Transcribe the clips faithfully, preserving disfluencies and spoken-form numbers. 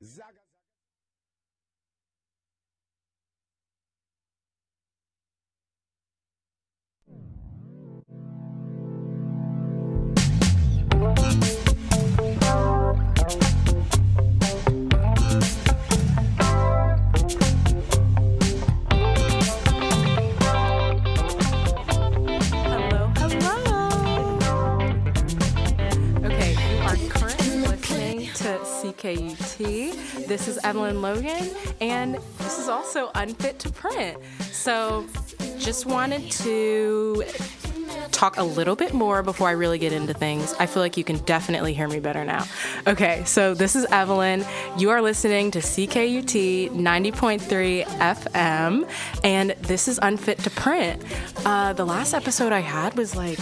Zaga. Hello, hello. Okay, you are currently listening to C K U T. This is Evelyn Logan, and this is also Unfit to Print. So, just wanted to talk a little bit more before I really get into things. I feel like you can definitely hear me better now. Okay, so this is Evelyn. You are listening to C K U T ninety point three F M, and this is Unfit to Print. Uh, the last episode I had was like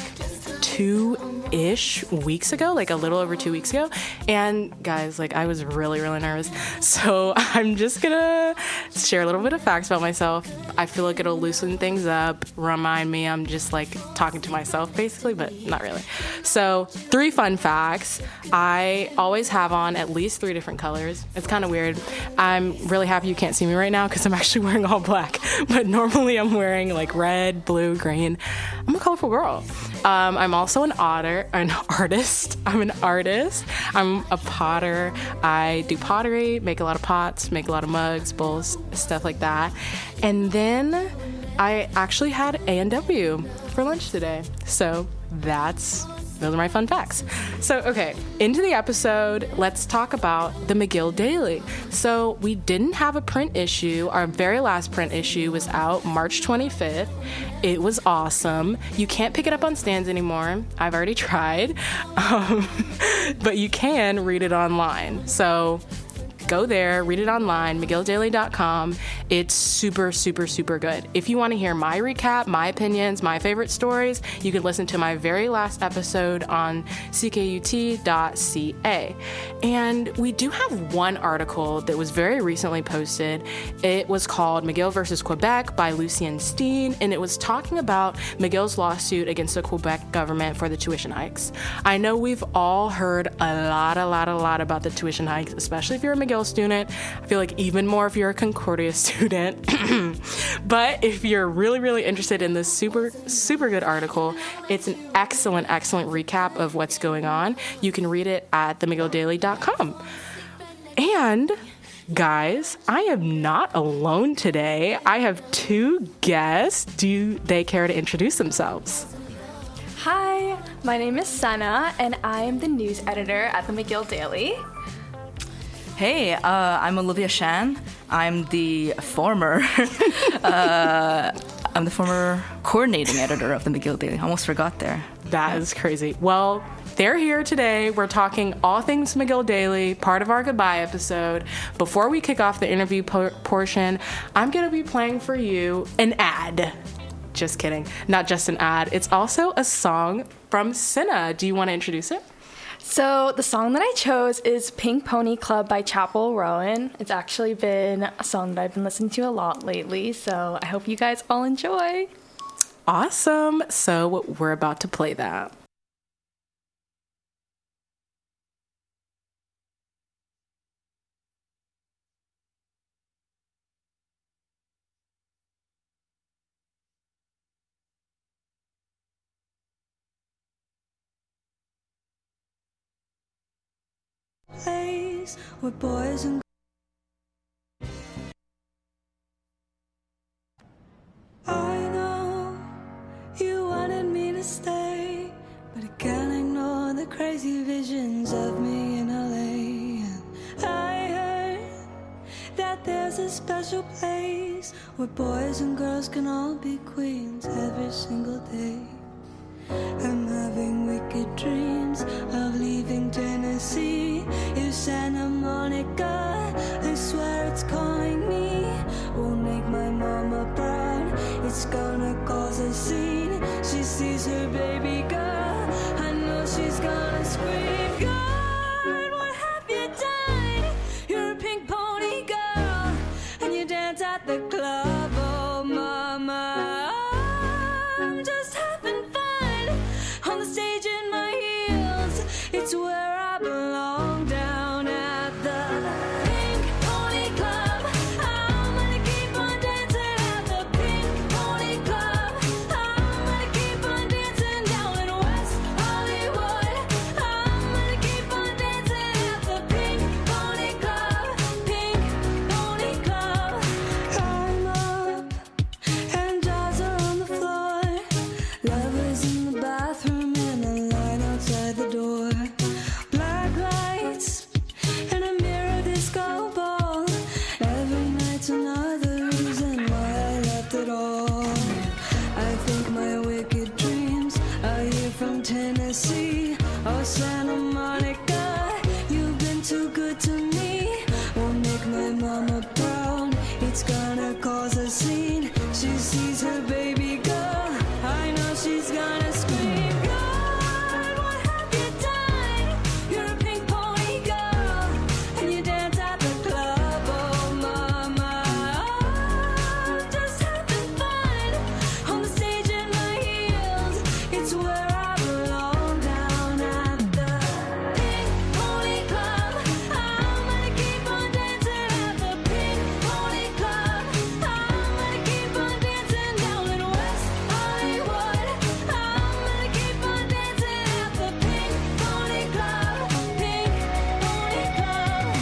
two-ish weeks ago, like a little over two weeks ago. And guys, like I was really, really nervous. So I'm just gonna share a little bit of facts about myself. I feel like it'll loosen things up, remind me I'm just like talking to myself basically, but not really. So three fun facts. I always have on at least three different colors. It's kind of weird. I'm really happy you can't see me right now because I'm actually wearing all black, but normally I'm wearing like red, blue, green. I'm a colorful girl. Um, I'm also an otter, an artist. I'm an artist. I'm a potter. I do pottery, make a lot of pots, make a lot of mugs, bowls, stuff like that. And then I actually had A and W for lunch today. So that's, those are my fun facts. So, okay, into the episode, let's talk about the McGill Daily. So we didn't have a print issue. Our very last print issue was out March twenty-fifth. It was awesome. You can't pick it up on stands anymore. I've already tried. Um, but you can read it online. So go there, read it online, mcgill daily dot com. It's super, super, super good. If you want to hear my recap, my opinions, my favorite stories, you can listen to my very last episode on c k u t dot c a. And we do have one article that was very recently posted. It was called McGill versus Quebec by Lucien Steen, and it was talking about McGill's lawsuit against the Quebec government for the tuition hikes. I know we've all heard a lot, a lot, a lot about the tuition hikes, especially if you're a McGill student. I feel like even more if you're a Concordia student. But if you're really, really interested in this super, super good article, it's an excellent, excellent recap of what's going on. You can read it at the mcgill daily dot com. And guys, I am not alone today. I have two guests. Do they care to introduce themselves? Hi, my name is Sana, and I am the news editor at the McGill Daily. Hey, uh, I'm Olivia Shan. I'm the former, uh, I'm the former coordinating editor of the McGill Daily. Almost forgot there. That is crazy. Well, they're here today. We're talking all things McGill Daily, part of our goodbye episode. Before we kick off the interview por- portion, I'm going to be playing for you an ad. Just kidding. Not just an ad. It's also a song from Cinna. Do you want to introduce it? So the song that I chose is Pink Pony Club by Chapel Rowan. It's actually been a song that I've been listening to a lot lately, so I hope you guys all enjoy. Awesome. So we're about to play that. Place where boys and I know you wanted me to stay, but I can't ignore the crazy visions of me in L A. And I heard that there's a special place where boys and girls can all be queens every single day. I'm having wicked dreams of leaving Tennessee. If Santa Monica, I swear it's calling me. Will make my mama proud. It's gonna cause a scene. She sees her baby girl. I know she's gonna scream. God, what have you done? You're a pink pony girl, and you dance at the club. Oh, mama, I'm just having fun on the stage in my heels. It's where I belong, down at the pink Santa Monica. You've been too good to me. Won't make my mama proud. It's gonna cause a scene. She sees her baby girl. I know she's gonna scream. God, what have you done? You're a pink pony girl, and you dance at the club. Oh, mama, I'm just having fun on the stage in my heels. It's where I belong, down at the Pink Pony Club. I'm gonna keep on dancing at the Pink Pony Club. I'm gonna keep on dancing down in West Hollywood. I'm gonna keep on dancing at the Pink Pony Club. Pink Pony Club.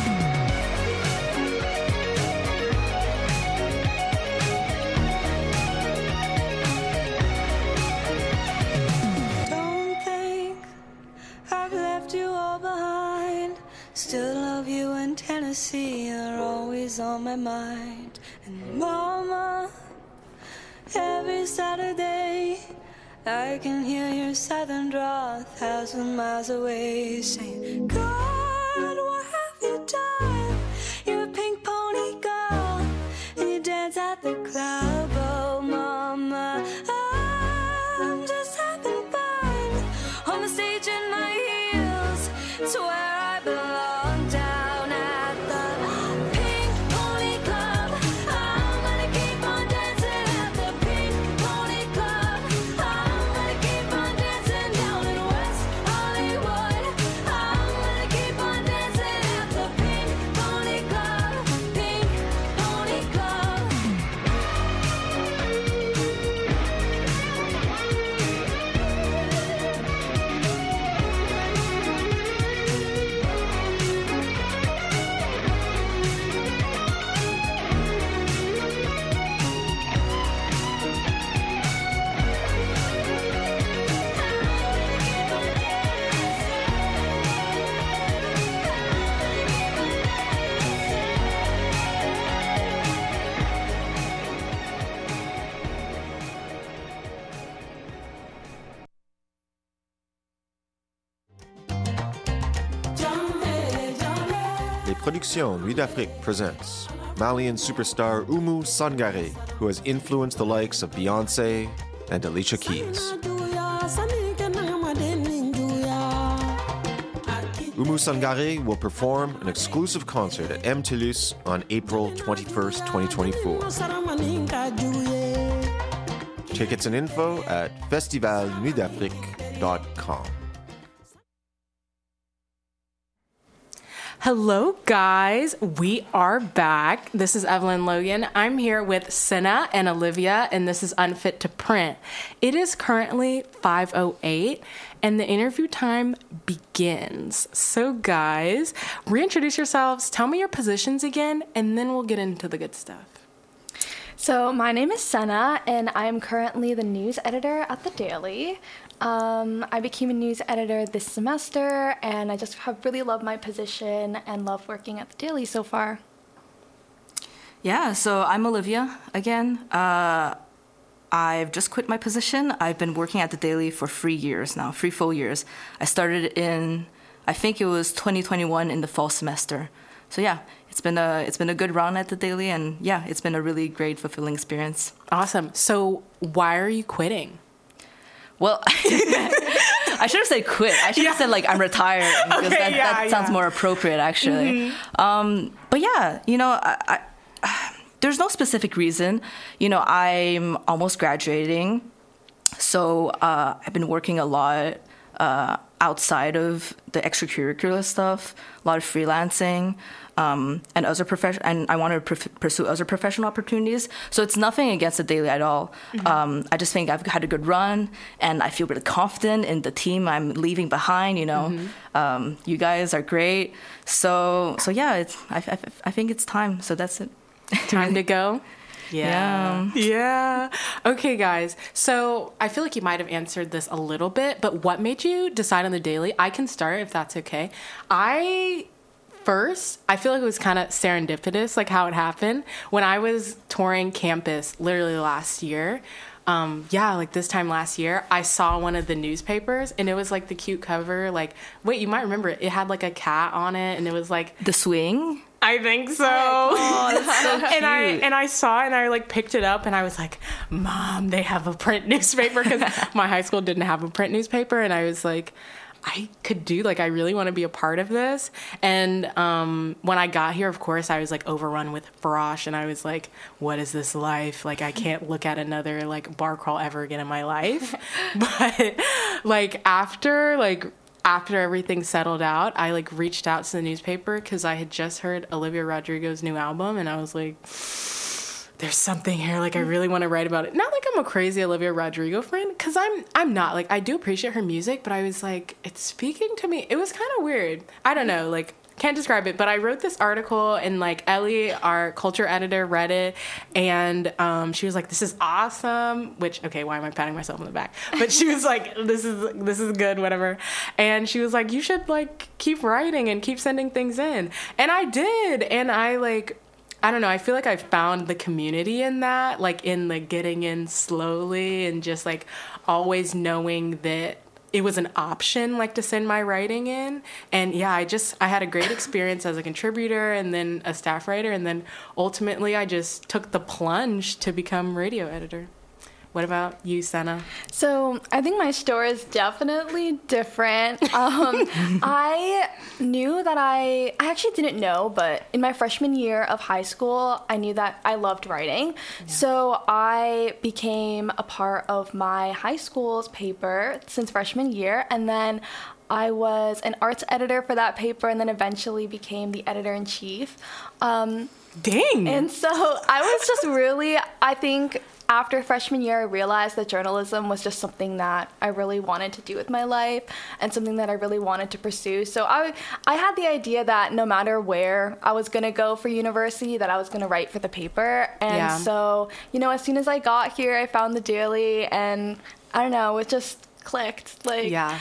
Don't think I've left you all behind. Still love you in Tennessee. You're always on my mind. And mama, every Saturday I can hear your southern drawl a thousand miles away, saying, God, what have you done? You're a pink pony girl, and you dance at the club. Oh, mama, I'm just having fun on the stage in my heels. It's where I belong, down at the Pink Pony Club. I'm gonna keep on dancing at the Pink Pony Club. I'm gonna keep on dancing down in West Hollywood. I'm gonna keep on dancing at the Pink Pony Club. Pink Pony Club. Les Productions Nuit d'Afrique presents Malian superstar Oumou Sangaré, who has influenced the likes of Beyoncé and Alicia Keys. Oumou Sangaré will perform an exclusive concert at M. Toulouse on April twenty-first, twenty twenty-four. Tickets and info at festival nuit d'afrique dot com. Hello, guys. We are back. This is Evelyn Logan. I'm here with Senna and Olivia, and this is Unfit to Print. It is currently five oh eight, and the interview time begins. So, guys, reintroduce yourselves, tell me your positions again, and then we'll get into the good stuff. So my name is Senna, and I'm currently the news editor at The Daily. Um, I became a news editor this semester, and I just have really loved my position and love working at The Daily so far. Yeah, so I'm Olivia again. Uh, I've just quit my position. I've been working at The Daily for three years now, three full years. I started in, I think it was twenty twenty-one in the fall semester. So yeah, it's been a it's been a good run at The Daily, and yeah, it's been a really great, fulfilling experience. Awesome. So why are you quitting? Well, I should have said quit. I should have Yeah. said like I'm retired, because Okay, that, yeah, that sounds yeah. more appropriate actually. Mm-hmm. Um, but yeah, you know, I, I, there's no specific reason. You know, I'm almost graduating, so uh, I've been working a lot uh, outside of the extracurricular stuff, a lot of freelancing. Um, and other profession, and I want to pr- pursue other professional opportunities. So it's nothing against The Daily at all. Mm-hmm. Um, I just think I've had a good run, and I feel really confident in the team I'm leaving behind. You know, mm-hmm. um, you guys are great. So, so yeah, it's, I, I, I think it's time. So that's it. Time to go? Yeah. Yeah. Okay, guys. So I feel like you might have answered this a little bit, but what made you decide on The Daily? I can start if that's okay. I... First, I feel like it was kind of serendipitous, like how it happened. When I was touring campus literally last year, um, yeah, like this time last year, I saw one of the newspapers, and it was like the cute cover. Like, wait, you might remember it. It had like a cat on it, and it was like The Swing. I think so. Oh, that's so cute. and I and I saw it, and I like picked it up, and I was like, Mom, they have a print newspaper, because my high school didn't have a print newspaper, and I was like, I could do, like, I really want to be a part of this. And um, when I got here, of course, I was like overrun with frosh, and I was like, what is this life? Like, I can't look at another like bar crawl ever again in my life. But like after like after everything settled out, I like reached out to the newspaper because I had just heard Olivia Rodrigo's new album, and I was like, there's something here, like I really want to write about it. Not like I'm a crazy Olivia Rodrigo fan, because I'm I'm not. Like, I do appreciate her music, but I was like, it's speaking to me. It was kind of weird. I don't know, like, can't describe it, but I wrote this article, and like Ellie, our culture editor, read it, and um, she was like, this is awesome, which, okay, why am I patting myself on the back? But she was like, this is this is good, whatever. And she was like, you should like keep writing and keep sending things in. And I did, and I like, I don't know, I feel like I found the community in that, like in the getting in slowly, and just like always knowing that it was an option, like, to send my writing in. And yeah, I just, I had a great experience as a contributor, and then a staff writer, and then ultimately I just took the plunge to become radio editor. What about you, Senna? So I think my story is definitely different. Um, I knew that I, I actually didn't know, but in my freshman year of high school, I knew that I loved writing. Yeah. So I became a part of my high school's paper since freshman year. And then I was an arts editor for that paper, and then eventually became the editor-in-chief. Um, Dang! And so I was just really, I think, after freshman year, I realized that journalism was just something that I really wanted to do with my life, and something that I really wanted to pursue. So I, I had the idea that no matter where I was going to go for university, that I was going to write for the paper. And yeah. so, you know, as soon as I got here, I found the Daily, and I don't know, it just clicked. Like, yeah.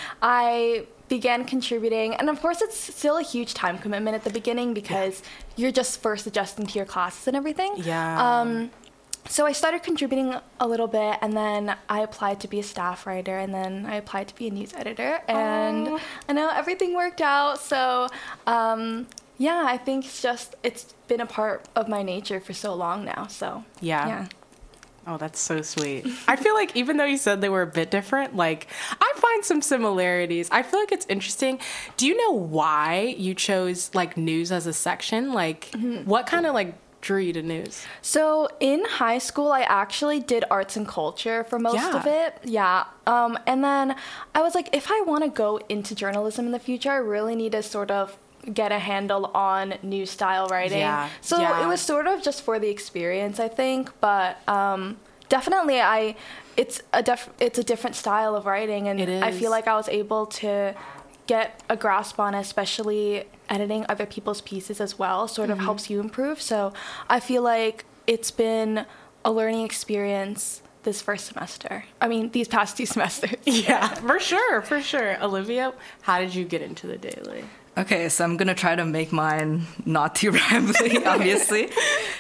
I began contributing, and of course it's still a huge time commitment at the beginning, because yeah. you're just first adjusting to your classes and everything. Yeah. Um, So I started contributing a little bit, and then I applied to be a staff writer, and then I applied to be a news editor, and Aww. I know everything worked out. So um, yeah, I think it's just, it's been a part of my nature for so long now. So yeah. yeah. Oh, that's so sweet. I feel like even though you said they were a bit different, like, I find some similarities. I feel like it's interesting. Do you know why you chose like news as a section? Like, mm-hmm. what kind of like drew you to news? So in high school, I actually did arts and culture for most yeah. of it. Yeah. Um, and then I was like, if I want to go into journalism in the future, I really need to sort of get a handle on news style writing. Yeah. So yeah. it was sort of just for the experience, I think. But um, definitely, I it's a def- it's a different style of writing, and it is. I feel like I was able to get a grasp on it, especially editing other people's pieces as well, sort of mm-hmm. helps you improve. So I feel like it's been a learning experience this first semester. I mean, these past two semesters. Yeah, for sure, for sure. Olivia, how did you get into the Daily? Okay, so I'm going to try to make mine not too rambling, obviously.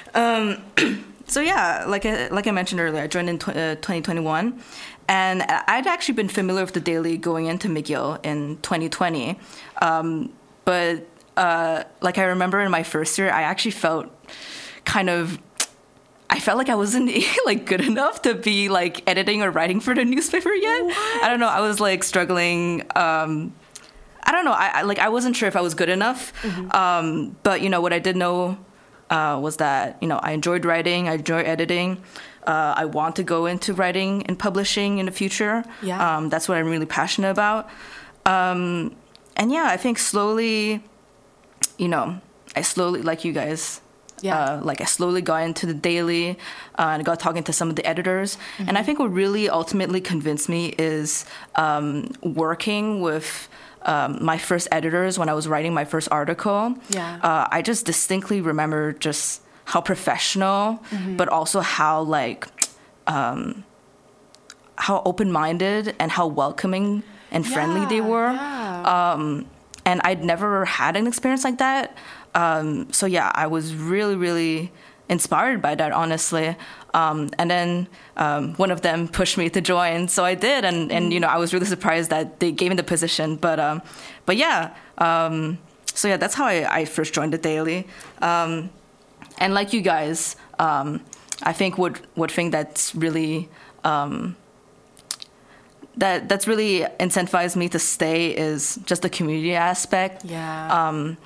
um, so yeah, like I, like I mentioned earlier, I joined in tw- uh, twenty twenty-one. And I'd actually been familiar with the Daily going into McGill in twenty twenty. Um, but uh, like I remember in my first year, I actually felt kind of, I felt like I wasn't like good enough to be like editing or writing for the newspaper yet. What? I don't know. I was like struggling. Um, I don't know. I, I like I wasn't sure if I was good enough. Mm-hmm. Um, but you know what I did know uh, was that you know I enjoyed writing. I enjoy editing. Uh, I want to go into writing and publishing in the future. Yeah. Um, that's what I'm really passionate about. Um, and yeah, I think slowly, you know, I slowly, like you guys, yeah. uh, like I slowly got into the Daily uh, and got talking to some of the editors. Mm-hmm. And I think what really ultimately convinced me is um, working with um, my first editors when I was writing my first article. Yeah. Uh, I just distinctly remember just how professional, mm-hmm. but also how like, um, how open-minded and how welcoming and friendly yeah, they were. Yeah. Um, and I'd never had an experience like that. Um, so yeah, I was really, really inspired by that, honestly. Um, and then um, one of them pushed me to join, so I did, and, and you know, I was really surprised that they gave me the position. But um, but yeah, um, so yeah, that's how I, I first joined the Daily. Um, and like you guys, um, I think what what thing that's really um, that that's really incentivized me to stay is just the community aspect. Yeah. Um,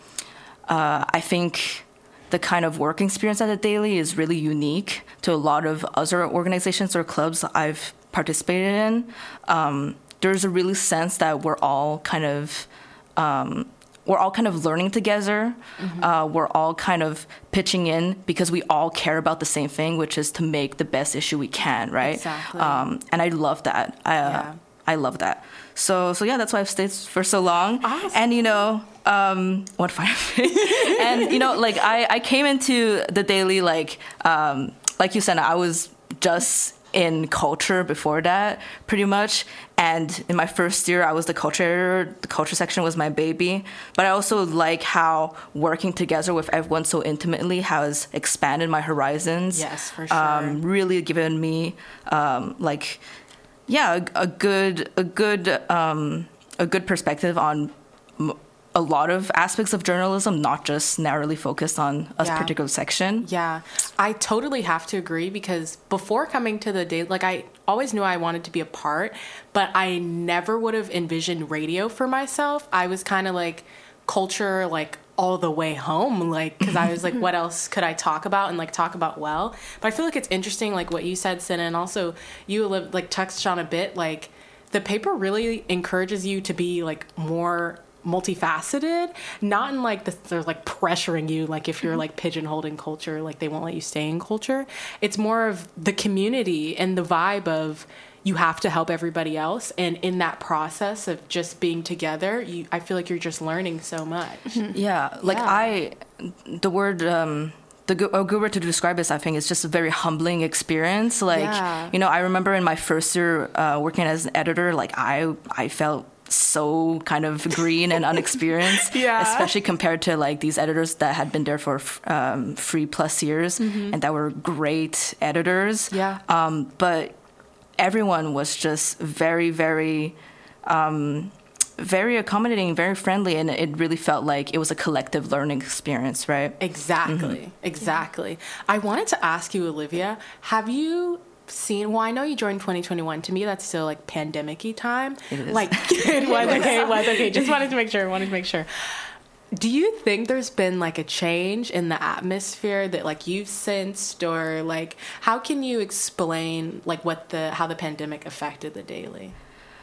uh, I think the kind of work experience at the Daily is really unique to a lot of other organizations or clubs I've participated in. Um, there's a really sense that we're all kind of um, we're all kind of learning together. Mm-hmm. Uh, we're all kind of pitching in because we all care about the same thing, which is to make the best issue we can, right? Exactly. Um, and I love that. I, uh, Yeah. I love that. So so yeah, that's why I've stayed for so long. Awesome. And you know, um, what fun. And you know, like I, I came into the Daily like um, like you said, I was just in culture before that, pretty much. And in my first year, I was the culture editor. The culture section was my baby. But I also like how working together with everyone so intimately has expanded my horizons. Yes, for sure. Um, really given me um, like. Yeah, a, a good, a good, um, a good perspective on m- a lot of aspects of journalism, not just narrowly focused on a Yeah. particular section. Yeah, I totally have to agree because before coming to the Daily, like I always knew I wanted to be a part, but I never would have envisioned radio for myself. I was kind of like culture, like all the way home, like because I was like, what else could I talk about and like talk about well? But I feel like it's interesting, like what you said, Senna, and also you like touched on a bit, like the paper really encourages you to be like more multifaceted, not in like the they're like pressuring you, like if you're like pigeonholed in culture, like they won't let you stay in culture. It's more of the community and the vibe of you have to help everybody else, and in that process of just being together, you I feel like you're just learning so much. Yeah, like Yeah. I, the word, um, the gu- a good word to describe this, I think, is just a very humbling experience. Like, Yeah. you know, I remember in my first year uh, working as an editor, like I, I felt so kind of green and unexperienced, Yeah. especially compared to like these editors that had been there for um, three plus years and that were great editors. Yeah. Um, but everyone was just very, very, um, very accommodating, very friendly, and it really felt like it was a collective learning experience, right? Exactly, exactly. I wanted to ask you, Olivia, have you seen, well, I know you joined twenty twenty-one. To me, that's still like pandemic-y time. It is. Like, it was, okay, it was, okay. Just wanted to make sure, wanted to make sure. Do you think there's been like a change in the atmosphere that like you've sensed, or like how can you explain like what the, how the pandemic affected the Daily?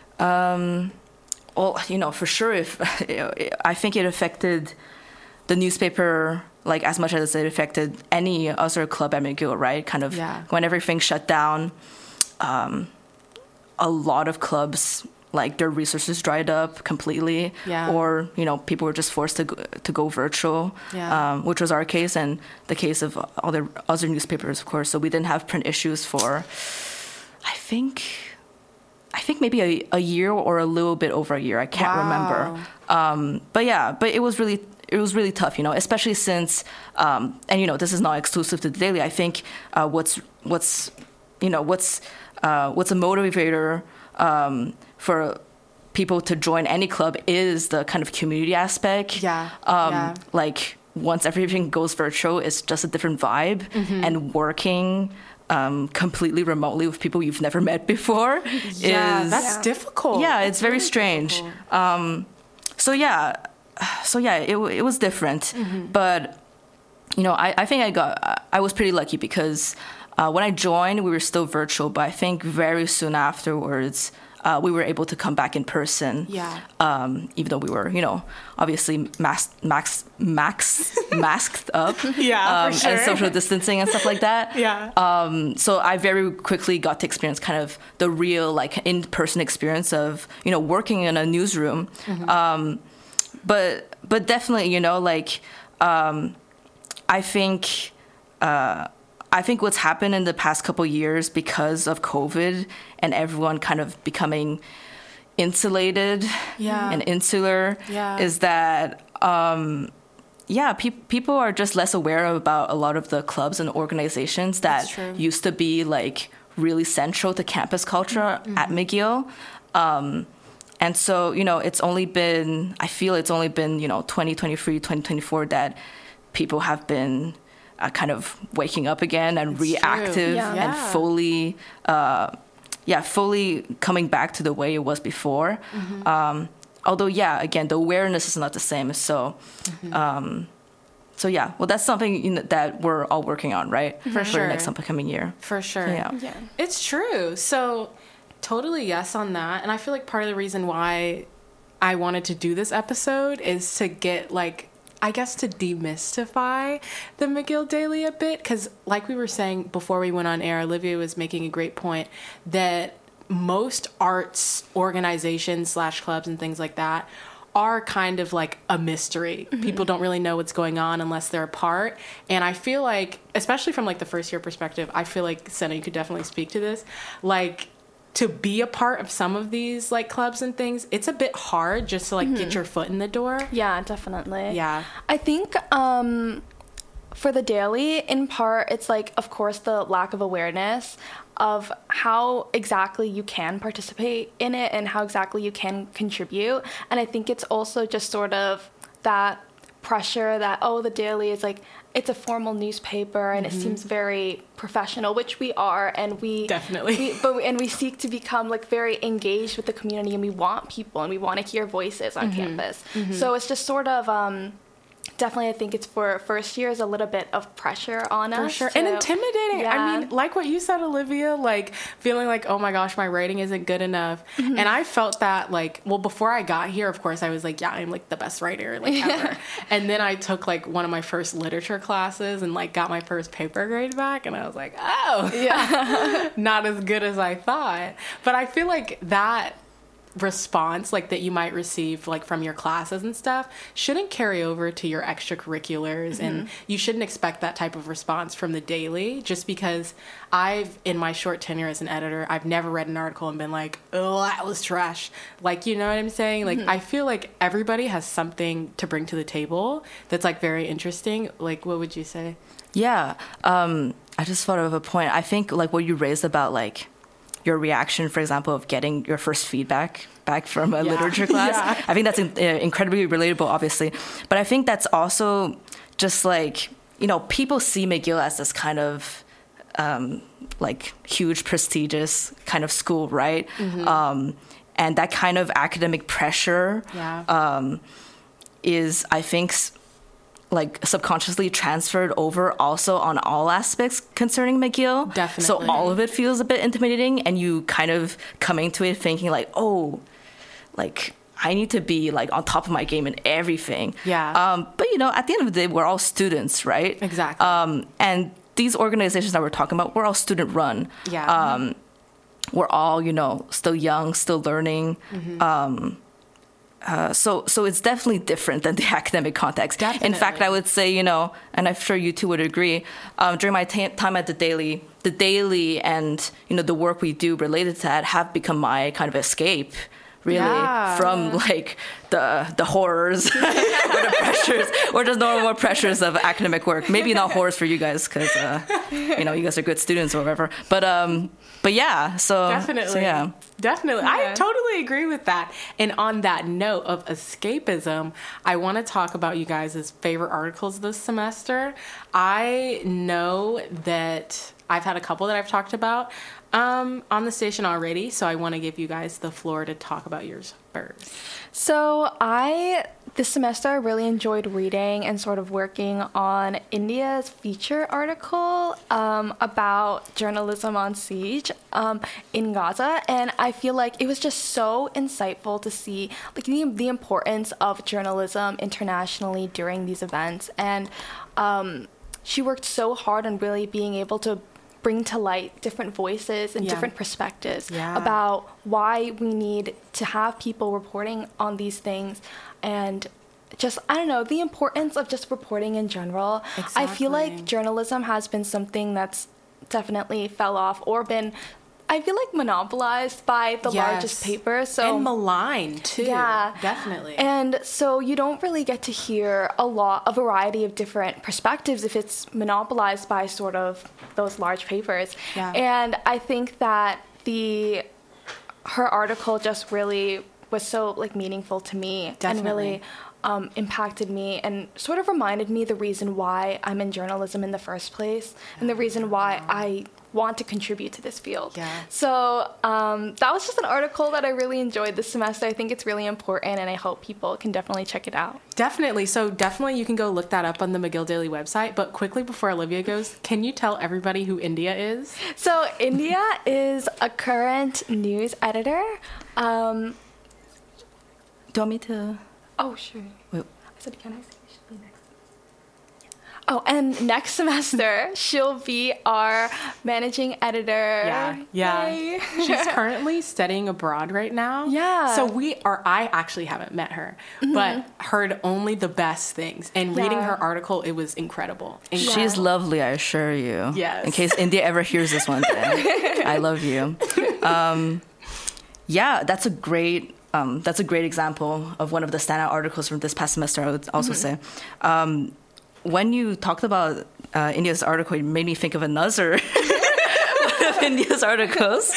Um, well, you know, for sure, if I think it affected the newspaper like as much as it affected any other club at McGill, right? Kind of Yeah. when everything shut down, um, a lot of clubs, like their resources dried up completely, Yeah. or you know, people were just forced to go, to go virtual, Yeah. um, which was our case and the case of other other newspapers, of course. So we didn't have print issues for, I think, I think maybe a, a year or a little bit over a year. I can't Wow. remember. Um, but yeah, but it was really it was really tough, you know, especially since um, and you know, this is not exclusive to the Daily. I think uh, what's what's you know what's uh, what's a motivator um, for people to join any club is the kind of community aspect. Yeah, Um, yeah. Like once everything goes virtual, it's just a different vibe, Mm-hmm. and working um, completely remotely with people you've never met before Yeah, is that's Yeah. difficult. yeah, That's it's very really strange. difficult. Um, so yeah, so yeah, it w- it was different, but you know, I, I think I got I was pretty lucky because uh, when I joined, we were still virtual, but I think very soon afterwards. Uh, we were able to come back in person. Yeah. Um, even though we were, you know, obviously max, max, max, masked up. Yeah, for um, sure. And social distancing and stuff like that. Yeah. Um, so I very quickly got to experience kind of the real, like, in-person experience of, you know, working in a newsroom. Mm-hmm. Um, but but definitely, you know, like, um, I think. Uh, I think what's happened in the past couple years because of COVID and everyone kind of becoming insulated Yeah. and insular Yeah. is that um, yeah, pe- people are just less aware about a lot of the clubs and organizations that That's true. used to be like really central to campus culture Mm-hmm. at McGill. Um, and so, you know, it's only been, I feel it's only been, you know, twenty twenty-three, twenty twenty-four that people have been uh, kind of waking up again and It's reactive true. Yeah. and Yeah. fully, uh, yeah, fully coming back to the way it was before. Mm-hmm. Um, although, yeah, again, the awareness is not the same. So, Mm-hmm. um, so yeah, well, that's something you know, that we're all working on, right? For sure. the next upcoming year. For sure. So, yeah. Yeah. It's true. So, totally yes on that. And I feel like part of the reason why I wanted to do this episode is to get, like, I guess to demystify the McGill Daily a bit. Because, like we were saying before we went on air, Olivia was making a great point that most arts organizations slash clubs and things like that are kind of like a mystery. Mm-hmm. People don't really know what's going on unless they're a part. And I feel like, especially from like the first year perspective, I feel like, Senna, you could definitely speak to this. Like, to be a part of some of these like clubs and things, it's a bit hard just to like get your foot in the door. Yeah, definitely. Yeah. I think um, for the Daily, in part, it's like, of course, the lack of awareness of how exactly you can participate in it and how exactly you can contribute. And I think it's also just sort of that pressure that, oh, the Daily is like, it's a formal newspaper and it seems very professional, which we are, and we Definitely. we, but we, and we seek to become like very engaged with the community, and we want people and we want to hear voices on campus. So it's just sort of um, definitely, I think it's for first years a little bit of pressure on For us. sure. to- And intimidating. Yeah. I mean, like what you said, Olivia, like feeling like, oh my gosh, my writing isn't good enough. And I felt that like, well, before I got here, of course, I was like, yeah, I'm like the best writer like ever. And then I took like one of my first literature classes and like got my first paper grade back. And I was like, oh, yeah. not as good as I thought. But I feel like that response like that you might receive like from your classes and stuff shouldn't carry over to your extracurriculars. Mm-hmm. And you shouldn't expect that type of response from the Daily, just because I've, in my short tenure as an editor, I've never read an article and been like, oh, that was trash. Like, you know what I'm saying? Like, mm-hmm. I feel like everybody has something to bring to the table that's like very interesting. Like, what would you say? Yeah. Um, I just thought of a point. I think like what you raised about like your reaction, for example, of getting your first feedback back from a Yeah. literature class. Yeah. I think that's in, uh, incredibly relatable, obviously. But I think that's also just like, you know, people see McGill as this kind of um, like huge, prestigious kind of school, right? Mm-hmm. Um, and that kind of academic pressure Yeah. um, is, I think, s- like subconsciously transferred over also on all aspects concerning McGill. Definitely. So all of it feels a bit intimidating, and you kind of coming to it thinking like, oh, like I need to be like on top of my game and everything. Yeah. Um, but you know, at the end of the day, we're all students, right? Exactly. Um, and these organizations that we're talking about, we're all student run. Yeah. Um, we're all, you know, still young, still learning. Mm-hmm. Um, Uh, so, so it's definitely different than the academic context. Definitely. In fact, I would say, you know, and I'm sure you two would agree, um, during my ta- time at the Daily, the Daily and, you know, the work we do related to that have become my kind of escape, really, Yeah. from like the the horrors or the pressures or just normal pressures of academic work. Maybe not horrors for you guys because, uh, you know, you guys are good students or whatever. But, um, but yeah, so, Definitely. so yeah. Definitely. I Yeah. totally agree with that. And on that note of escapism, I want to talk about you guys' favorite articles this semester. I know that I've had a couple that I've talked about um, on the station already, so I want to give you guys the floor to talk about yours first. So I, this semester, I really enjoyed reading and sort of working on India's feature article um, about journalism on siege um, in Gaza. And I feel like it was just so insightful to see like the, the importance of journalism internationally during these events. And um, she worked so hard on really being able to bring to light different voices and Yeah. different perspectives Yeah. about why we need to have people reporting on these things, and just, I don't know, the importance of just reporting in general. I feel Exactly. like journalism has been something that's definitely fell off or been I feel like monopolized by the Yes. largest paper. So and maligned too. Yeah. Definitely. And so you don't really get to hear a lot, a variety of different perspectives if it's monopolized by sort of those large papers. Yeah. And I think that the her article just really was so like meaningful to me and Definitely. really um, impacted me and sort of reminded me the reason why I'm in journalism in the first place and the reason why I want to contribute to this field. Yeah. So um, that was just an article that I really enjoyed this semester. I think it's really important, and I hope people can definitely check it out. Definitely. So definitely you can go look that up on the McGill Daily website. But quickly before Olivia goes, can you tell everybody who India is? So India is a current news editor. Um, Do you want me to? oh, sure. Wait. I said, can I say she should be next? Oh, and next semester, she'll be our managing editor. Yeah, yeah. Yay. She's currently studying abroad right now. Yeah. So we are, I actually haven't met her, but heard only the best things. And reading Yeah. her article, it was incredible. Incredible. She's lovely, I assure you. Yes. In case India ever hears this one day. I love you. Um, yeah, that's a great um, that's a great example of one of the standout articles from this past semester, I would also say. Um, when you talked about uh, India's article, it made me think of another one of India's articles.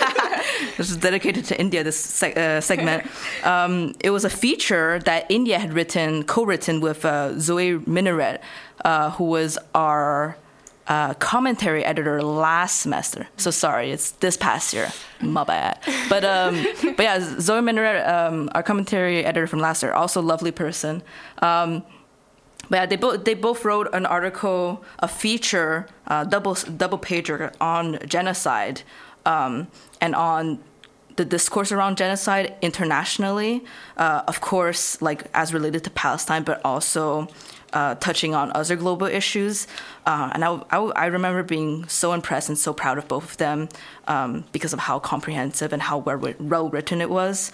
This is dedicated to India, this seg- uh, segment. Um, it was a feature that India had written, co-written with uh, Zoe Minaret, uh, who was our uh, commentary editor last semester. So sorry, it's this past year. My bad. But um, but yeah, Zoe Minaret, um, our commentary editor from last year, also a lovely person. Um, But yeah, they both they both wrote an article, a feature, uh, double double pager on genocide, um, and on the discourse around genocide internationally. Uh, of course, like as related to Palestine, but also uh, touching on other global issues. Uh, and I, I I remember being so impressed and so proud of both of them um, because of how comprehensive and how well well written it was.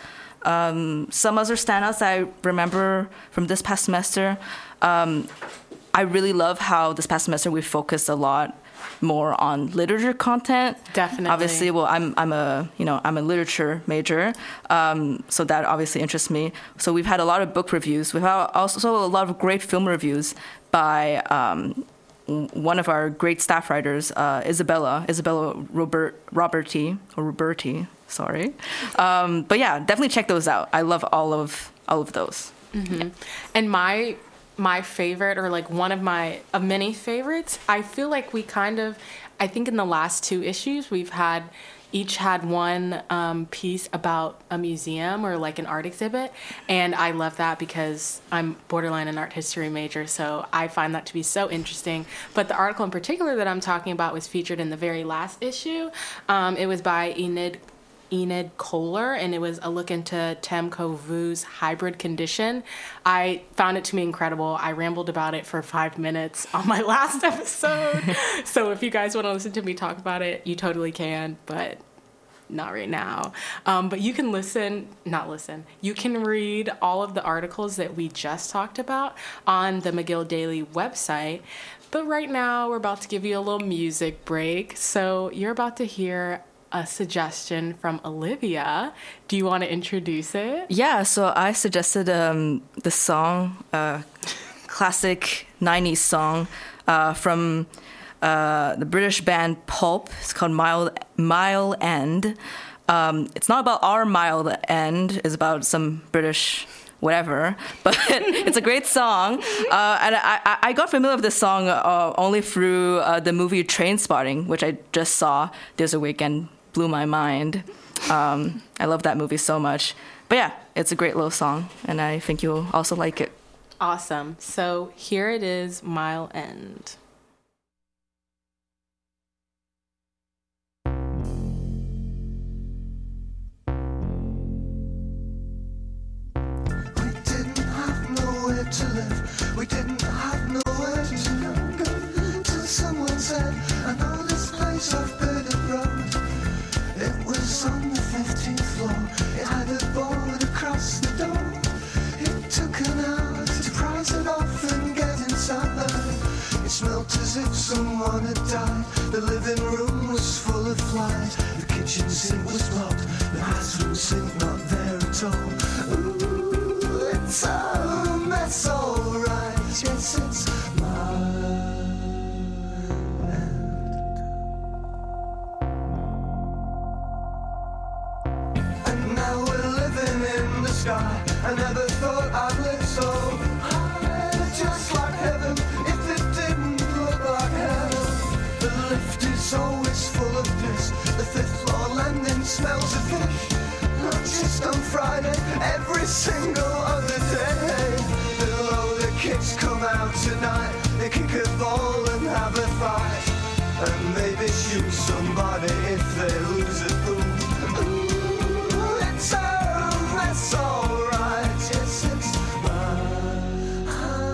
Um, some other standouts I remember from this past semester. Um, I really love how this past semester we focused a lot more on literature content. Definitely. Obviously, well, I'm I'm a you know I'm a literature major, um, so that obviously interests me. So we've had a lot of book reviews. We've had also a lot of great film reviews by um, one of our great staff writers, uh, Isabella Isabella Robert Roberti or Roberti. Sorry, um, but yeah, definitely check those out. I love all of all of those. Mm-hmm. And my my favorite, or like one of my of many favorites, I feel like we kind of, I think in the last two issues we've had each had one um, piece about a museum or like an art exhibit, and I love that because I'm borderline an art history major, so I find that to be so interesting. But the article in particular that I'm talking about was featured in the very last issue. Um, it was by Enid Enid Kohler, and it was a look into Temco Vu's hybrid condition. I found it to be incredible. I rambled about it for five minutes on my last episode. So if you guys want to listen to me talk about it, you totally can, but not right now. Um, but you can listen, not listen, you can read all of the articles that we just talked about on the McGill Daily website. But right now, we're about to give you a little music break. So you're about to hear a suggestion from Olivia. Do you want to introduce it? Yeah, so I suggested um, the song, uh, classic nineties song uh, from uh, the British band Pulp. It's called Mile, Mile End. Um, it's not about our Mile End, it's about some British whatever, but it's a great song. Uh, and I, I got familiar with this song uh, only through uh, the movie Trainspotting, which I just saw the other weekend. Blew my mind. Um, I love that movie so much. But yeah, it's a great little song, and I think you'll also like it. Awesome. So here it is, Mile End. We didn't have nowhere to live. We didn't have nowhere to go. Till someone said, I know this place off Burnett Road. It was on the fifteenth floor. It had a board across the door. It took an hour to price it off and get inside. It smelt as if someone had died. The living room was full of flies. The kitchen sink was blocked. The bathroom sink not there at all. Ooh, it's a mess, alright. Yes, it's my sky. I never thought I'd live so high, just like heaven, if it didn't look like heaven. The lift is always full of piss. The fifth floor landing smells of fish. Not just on Friday, every single other day. Below the kids come out tonight. They kick a ball and have a fight, and maybe shoot somebody if they lose a pool. Ooh, it's a that's alright, yes, it's mine.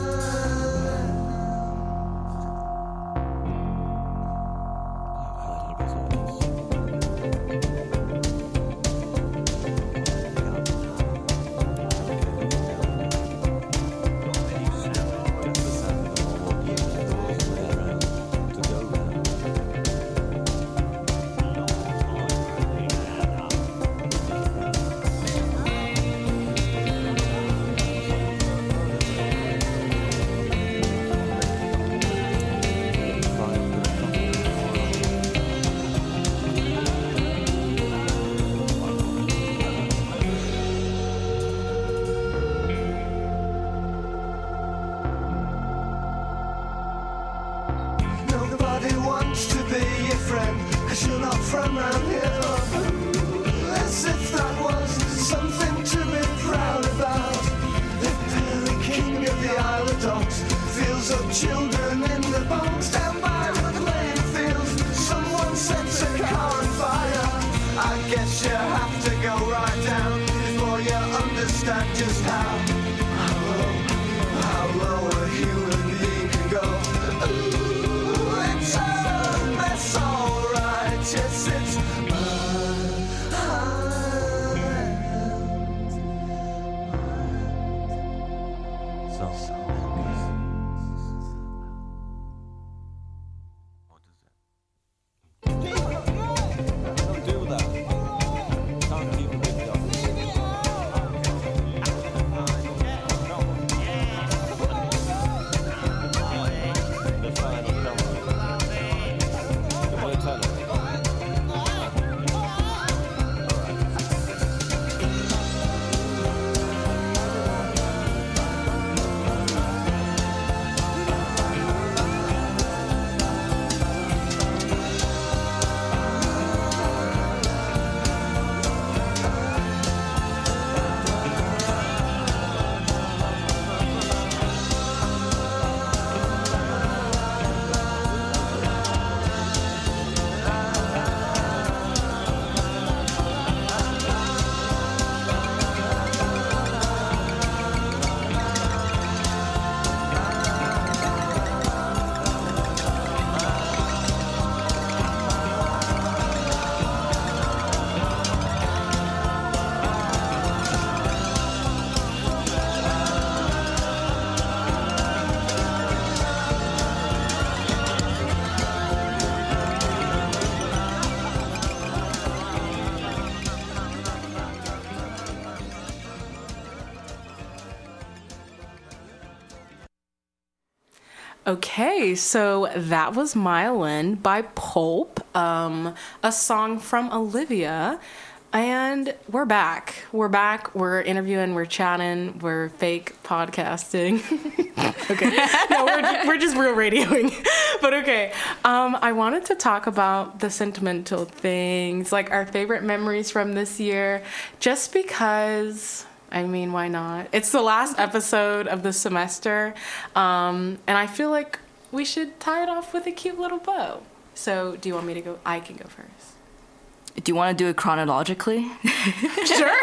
Okay, so that was Myelin by Pulp, um, a song from Olivia. And we're back. We're back. We're interviewing. We're chatting. We're fake podcasting. Okay. No, we're, we're just real radioing. But okay. Um, I wanted to talk about the sentimental things, like our favorite memories from this year, just because... I mean, why not? It's the last episode of the semester, um, and I feel like we should tie it off with a cute little bow. So, do you want me to go? I can go first. Do you want to do it chronologically? Sure.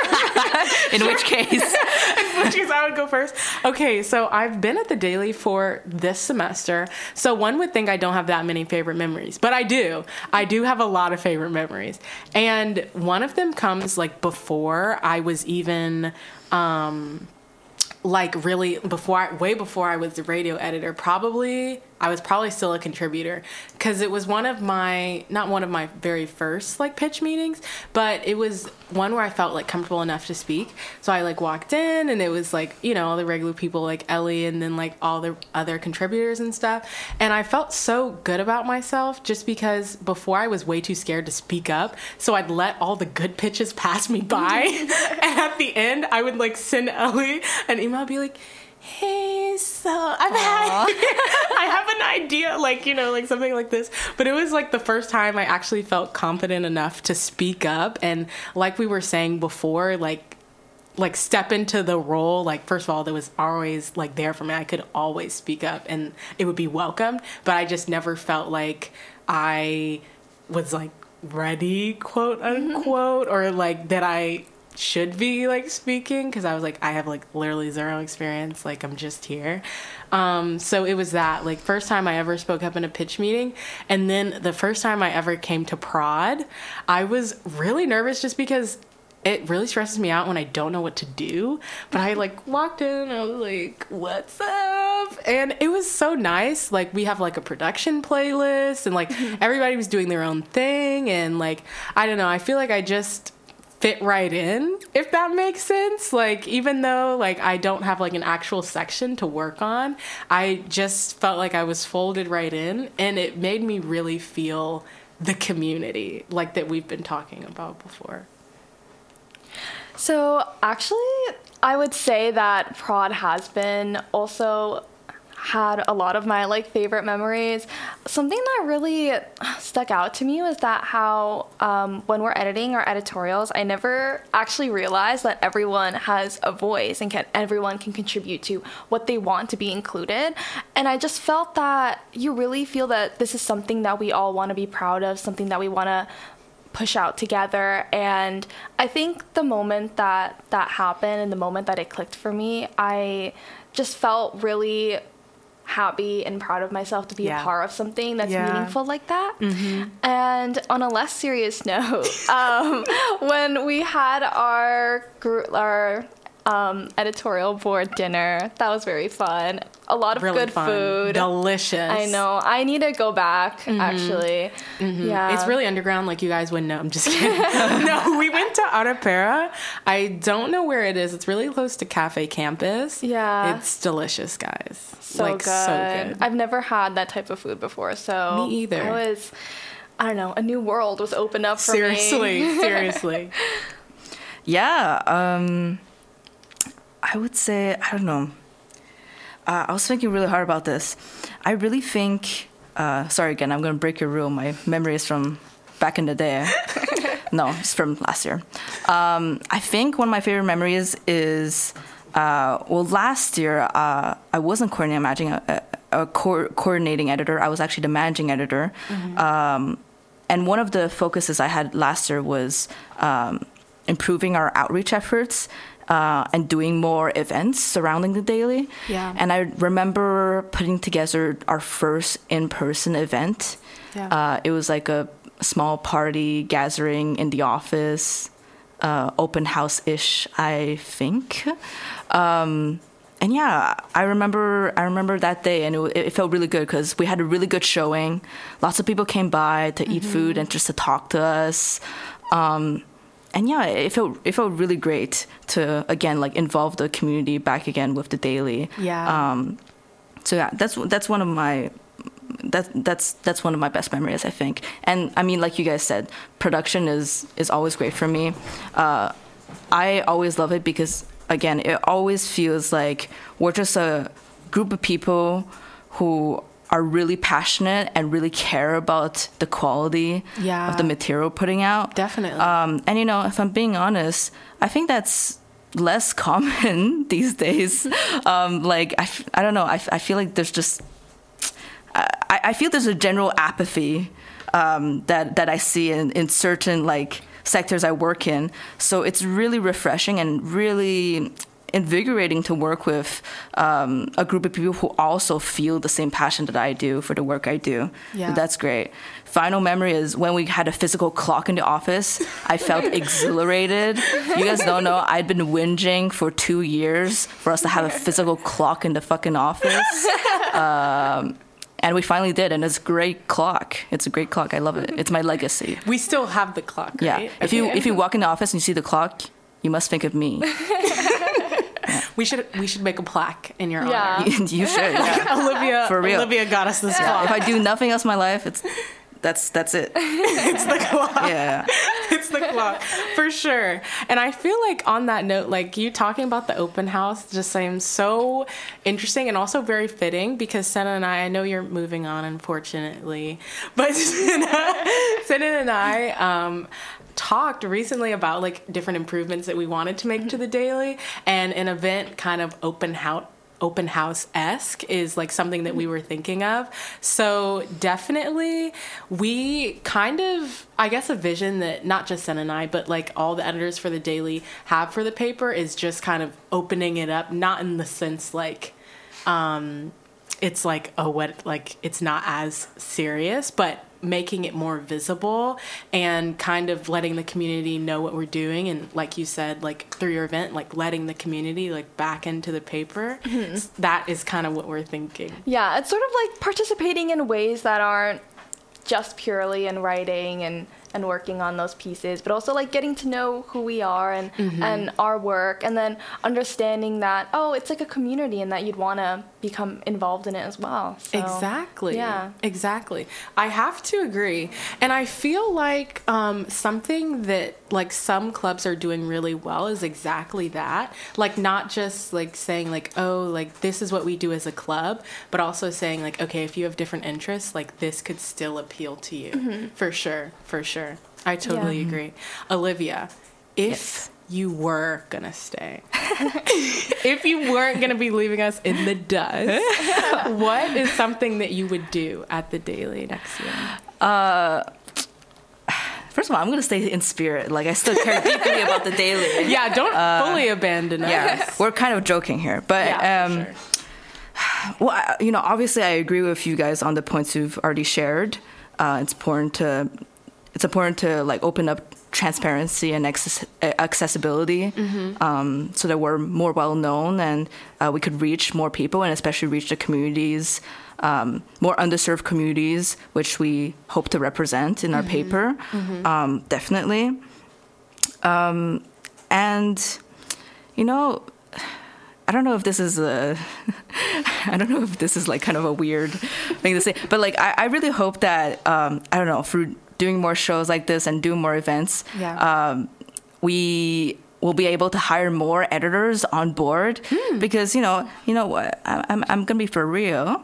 In which case? In which case I would go first. Okay, so I've been at the Daily for this semester. So one would think I don't have that many favorite memories, but I do. I do have a lot of favorite memories. And one of them comes like before I was even... Um, like really before I, way before I was the radio editor, probably I was probably still a contributor because it was one of my, not one of my very first like pitch meetings, but it was one where I felt like comfortable enough to speak. So I like walked in and it was like, you know, all the regular people like Ellie and then like all the other contributors and stuff. And I felt so good about myself just because before I was way too scared to speak up. So I'd let all the good pitches pass me by. And at the end, I would like send Ellie an email, be like, hey, so I've had, I have an idea, like, you know, like something like this. But it was like the first time I actually felt confident enough to speak up. And like we were saying before, like, like step into the role. Like, first of all, there was always like there for me. I could always speak up and it would be welcomed. But I just never felt like I was like ready, quote unquote, or like that I should be like speaking, because I was like, I have like literally zero experience, like I'm just here. Um so it was that like first time I ever spoke up in a pitch meeting. And then the first time I ever came to prod, I was really nervous just because it really stresses me out when I don't know what to do. But I like walked in and I was like, what's up? And it was so nice. Like we have like a production playlist and like everybody was doing their own thing. And like, I don't know, I feel like I just fit right in, if that makes sense. Like, even though like I don't have like an actual section to work on, I just felt like I was folded right in, and it made me really feel the community like that we've been talking about before. So actually, I would say that prod has been also had a lot of my like favorite memories. Something that really stuck out to me was that how um, when we're editing our editorials, I never actually realized that everyone has a voice and can everyone can contribute to what they want to be included. And I just felt that you really feel that this is something that we all want to be proud of, something that we want to push out together. And I think the moment that that happened and the moment that it clicked for me, I just felt really happy and proud of myself to be yeah. a part of something that's yeah. meaningful like that. Mm-hmm. And on a less serious note, um, when we had our gr- our um, editorial board dinner, that was very fun. A lot of really good fun. food. Delicious. I know. I need to go back, mm-hmm. actually. Mm-hmm. Yeah. It's really underground, like you guys wouldn't know. I'm just kidding. No, we went to Arapera. I don't know where it is. It's really close to Cafe Campus. Yeah. It's delicious, guys. So, like, good. so good. I've never had that type of food before, so me either. I was, I don't know, a new world was opened up for seriously, me. Seriously. Yeah. Um, I would say, I don't know. Uh, I was thinking really hard about this. I really think, uh, sorry again, I'm going to break your rule. My memory is from back in the day. No, it's from last year. Um, I think one of my favorite memories is, uh, well, last year, uh, I wasn't coordinating, managing a, a, a co- coordinating editor. I was actually the managing editor. Mm-hmm. Um, and one of the focuses I had last year was um, improving our outreach efforts. Uh, and doing more events surrounding the Daily. Yeah. And I remember putting together our first in-person event. Yeah. Uh, it was like a small party gathering in the office, uh, open house-ish, I think. Um, and yeah, I remember I remember that day, and it, it felt really good because we had a really good showing. Lots of people came by to mm-hmm. eat food and just to talk to us. Um, And yeah, it felt it felt really great to again like involve the community back again with the Daily. Yeah. Um, so yeah, that's that's one of my that that's that's one of my best memories, I think. And I mean, like you guys said, production is is always great for me. Uh, I always love it because again, it always feels like we're just a group of people who are really passionate and really care about the quality yeah. of the material putting out. Definitely. Um, and, you know, if I'm being honest, I think that's less common these days. Um, like, I, f- I don't know, I, f- I feel like there's just, I, I feel there's a general apathy um, that, that I see in, in certain, like, sectors I work in. So it's really refreshing and really invigorating to work with um, a group of people who also feel the same passion that I do for the work I do. Yeah. So that's great. Final memory is when we had a physical clock in the office. I felt exhilarated. You guys don't know, I'd been whinging for two years for us to have a physical clock in the fucking office. Um, and we finally did, and it's a great clock. It's a great clock. I love it. It's my legacy. We still have the clock, Yeah. right? If you if you walk in the office and you see the clock, you must think of me. We should we should make a plaque in your Yeah. honor. You should. Yeah. Olivia, For real. Olivia got us this clock. If I do nothing else in my life, it's that's that's it. It's the clock. Yeah. It's the clock for sure. And I feel like on that note, like you talking about the open house just seems so interesting and also very fitting because Senna and I, I know you're moving on, unfortunately, but Senna, Senna and I um, talked recently about like different improvements that we wanted to make to the Daily, and an event kind of open house open house-esque is like something that we were thinking of. So definitely we kind of, I guess a vision that not just Sen and I, but like all the editors for the Daily have for the paper is just kind of opening it up, not in the sense like um, it's like, oh, what, like it's not as serious, but making it more visible and kind of letting the community know what we're doing. And like you said, like through your event, like letting the community like back into the paper. Mm-hmm. That is kind of what we're thinking. Yeah, it's sort of like participating in ways that aren't just purely in writing and, and working on those pieces, but also like getting to know who we are and, mm-hmm. and our work, and then understanding that, oh, it's like a community and that you'd want to become involved in it as well. So, exactly. Yeah. Exactly. I have to agree. And I feel like um, something that like some clubs are doing really well is exactly that. Like not just like saying like, oh, like this is what we do as a club, but also saying like, okay, if you have different interests, like this could still appeal to you. Mm-hmm. For sure. For sure. I totally yeah. agree. Olivia, if yes. you were gonna stay, if you weren't gonna be leaving us in the dust, what is something that you would do at the Daily next year? Uh, first of all, I'm gonna stay in spirit. Like I still care deeply about the Daily. Yeah, don't uh, fully abandon us. Yeah, we're kind of joking here, but yeah, um, for sure. Well, you know, obviously, I agree with you guys on the points you've already shared. Uh, it's important to. It's important to like open up transparency and access- accessibility mm-hmm. um, so that we're more well known and uh, we could reach more people and especially reach the communities, um, more underserved communities, which we hope to represent in mm-hmm. our paper, mm-hmm. um, definitely. Um, and, you know, I don't know if this is a, I don't know if this is like kind of a weird thing to say, but like I, I really hope that, um, I don't know, through doing more shows like this and doing more events, yeah. um, we will be able to hire more editors on board mm. because, you know, you know what, I'm, I'm going to be for real.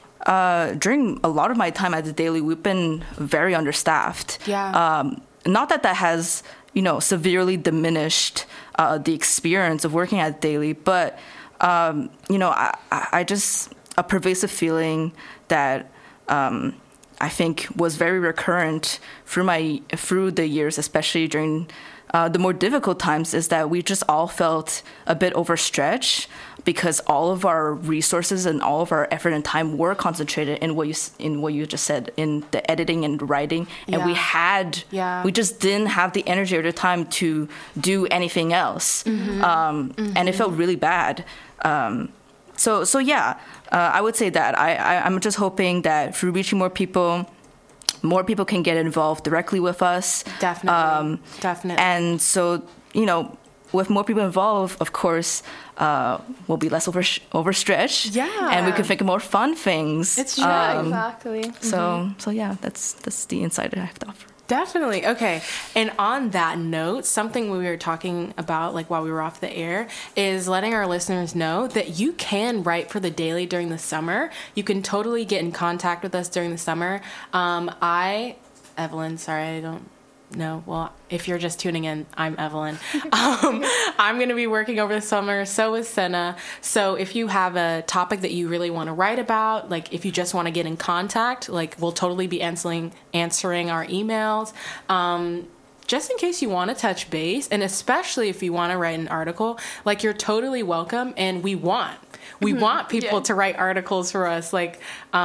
Uh, during a lot of my time at the Daily, we've been very understaffed. Yeah. Um, not that that has, you know, severely diminished uh, the experience of working at the Daily, but, um, you know, I, I just, a pervasive feeling that, um, I think was very recurrent through my through the years, especially during uh, the more difficult times, is that we just all felt a bit overstretched because all of our resources and all of our effort and time were concentrated in what you in what you just said, in the editing and writing, and yeah. we had yeah. we just didn't have the energy or the time to do anything else, mm-hmm. Um, mm-hmm. and it felt really bad. Um, So, so yeah, uh, I would say that I, I, I'm just hoping that through reaching more people, more people can get involved directly with us. Definitely, um, definitely. And so, you know, with more people involved, of course, uh, we'll be less over, overstretched. Yeah. And we can think of more fun things. It's true. Um, exactly. So, mm-hmm. so yeah, that's that's the insight I have to offer. Definitely. Okay. And on that note, something we were talking about, like while we were off the air, is letting our listeners know that you can write for the Daily during the summer. You can totally get in contact with us during the summer. Um, I, Evelyn, sorry, I don't know. Well, if you're just tuning in, I'm Evelyn. Um, I'm going to be working over the summer. So is Senna. So if you have a topic that you really want to write about, like if you just want to get in contact, like we'll totally be answering answering our emails. Um, just in case you want to touch base, and especially if you want to write an article, like you're totally welcome. And we want, we mm-hmm. want people yeah. to write articles for us, like,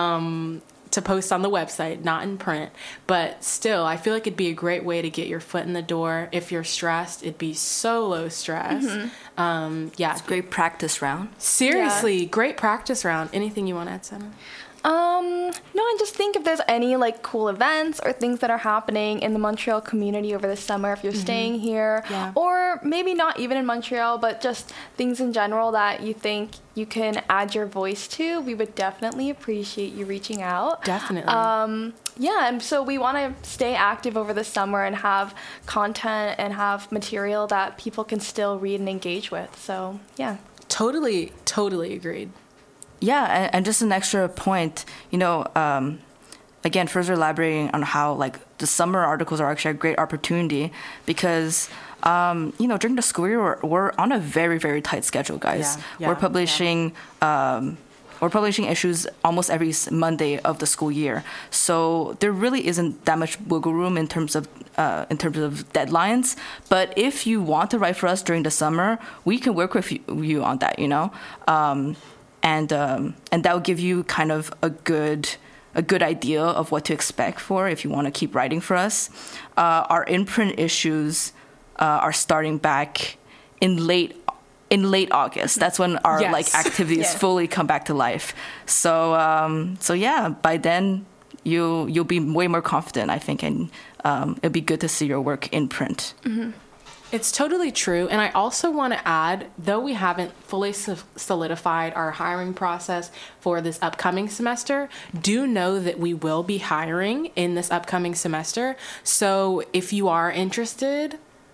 um, to post on the website, not in print, but still, I feel like it'd be a great way to get your foot in the door. If you're stressed, it'd be so low stress. Mm-hmm. Um, yeah. It's a great practice round. Seriously, yeah. great practice round. Anything you want to add, Senna? Um, no, I just think if there's any like cool events or things that are happening in the Montreal community over the summer, if you're mm-hmm. staying here, yeah. or maybe not even in Montreal, but just things in general that you think you can add your voice to, we would definitely appreciate you reaching out. Definitely. Um, yeah, and so we want to stay active over the summer and have content and have material that people can still read and engage with. So, yeah. Totally, totally agreed. Yeah, and, and just an extra point, you know, um, again, further elaborating on how, like, the summer articles are actually a great opportunity because, um, you know, during the school year, we're, we're on a very, very tight schedule, guys. Yeah, yeah, we're publishing... Yeah. Um, We're publishing issues almost every Monday of the school year, so there really isn't that much wiggle room in terms of uh, in terms of deadlines. But if you want to write for us during the summer, we can work with you, you on that, you know, um, and um, and that will give you kind of a good a good idea of what to expect for if you want to keep writing for us. Uh, our in-print issues uh, are starting back in late. In late August, that's when our yes. like activities yeah. fully come back to life. So, um, so yeah, by then you you'll be way more confident, I think, and um, it'd be good to see your work in print. Mm-hmm. It's totally true, and I also want to add, though we haven't fully solidified our hiring process for this upcoming semester, do know that we will be hiring in this upcoming semester. So, if you are interested,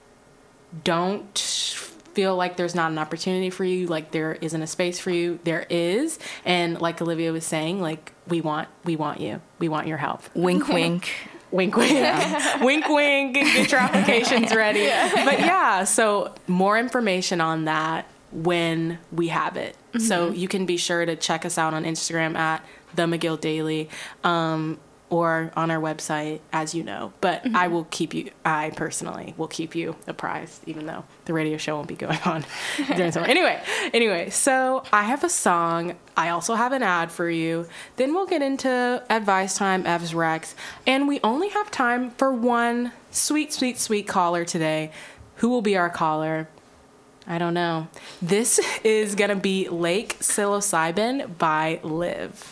don't feel like there's not an opportunity for you, like there isn't a space for you. There is, and like Olivia was saying, like we want we want you we want your help. Wink wink. Wink wink. Yeah. Wink wink. Get your applications ready. Yeah. But yeah, so more information on that when we have it. Mm-hmm. So you can be sure to check us out on Instagram at the McGill Daily, um or on our website, as you know. But mm-hmm. I will keep you, I personally will keep you apprised, even though the radio show won't be going on during summer. Anyway, anyway, so I have a song. I also have an ad for you. Then we'll get into advice time, Ev's Rex. And we only have time for one sweet, sweet, sweet caller today. Who will be our caller? I don't know. This is going to be Lake Psilocybin by Liv.